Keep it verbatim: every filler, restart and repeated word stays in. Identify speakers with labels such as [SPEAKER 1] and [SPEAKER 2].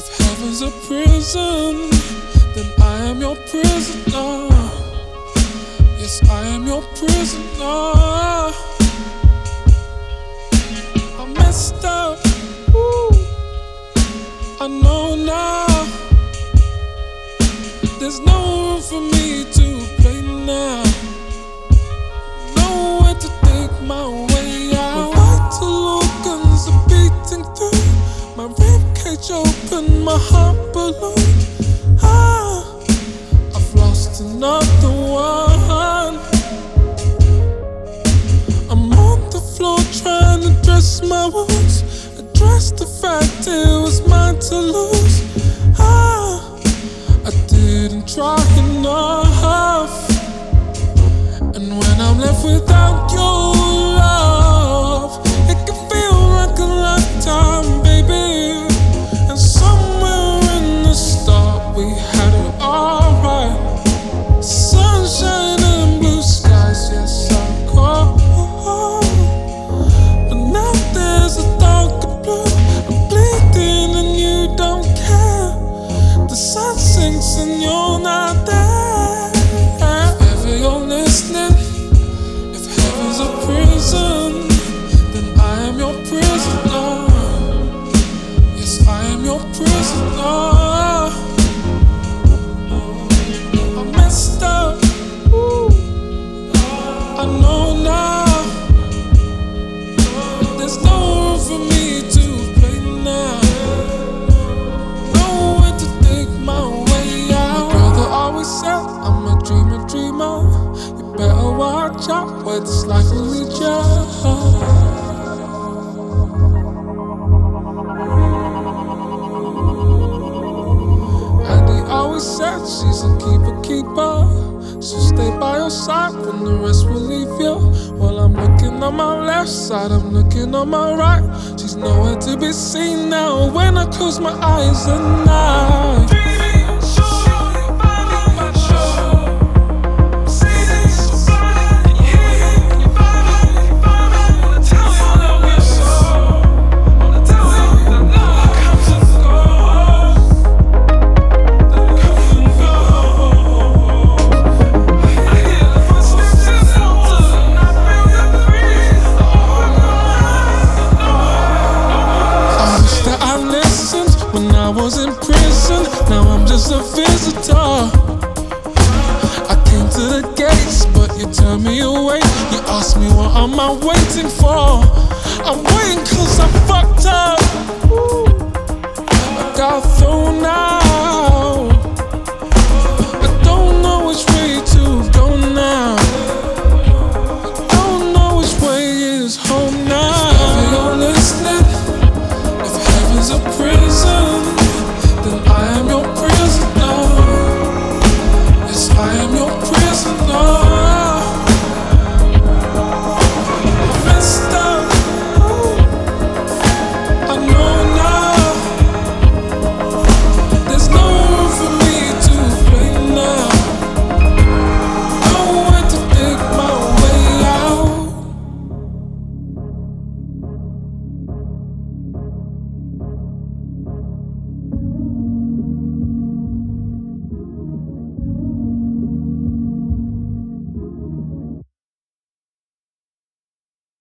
[SPEAKER 1] Heaven's a prison, then I am your prisoner. Yes, I am your prisoner. I messed up, ooh, I know now. There's no room for me to play now. Nowhere to dig my way out. My vital organs are beating through. My ribcage open, my heart balloon. Ah, I've lost another one. I'm on the floor trying to dress my wounds, address the fact it was mine to lose. Ah, I didn't try enough. And when I'm left without your love, it can feel like a lifetime, baby. And somewhere in the start we had it alright. Sunshine and blue skies, yes I call. But now there's a darker blue. I'm bleeding and you don't care. The sun sinks and you're not there. If ever you're listening, if heaven's a prison, then I am your prisoner. Yes, I am your prisoner. I messed up, ooh, I know now. There's no room for me to play now. Nowhere to dig my way out. My brother always said I'm a dreamer, dreamer. You better watch out where this life will lead you. And he always said she's a keeper, keeper. She'll stay by your side when the rest will leave you. While I'm looking on my left side, I'm looking on my right. She's nowhere to be seen now when I close my eyes at night. I was in prison, now I'm just a visitor. I came to the gates, but you turned me away. You asked me what am I waiting for. I'm waiting cause I fucked up. I got thrown out.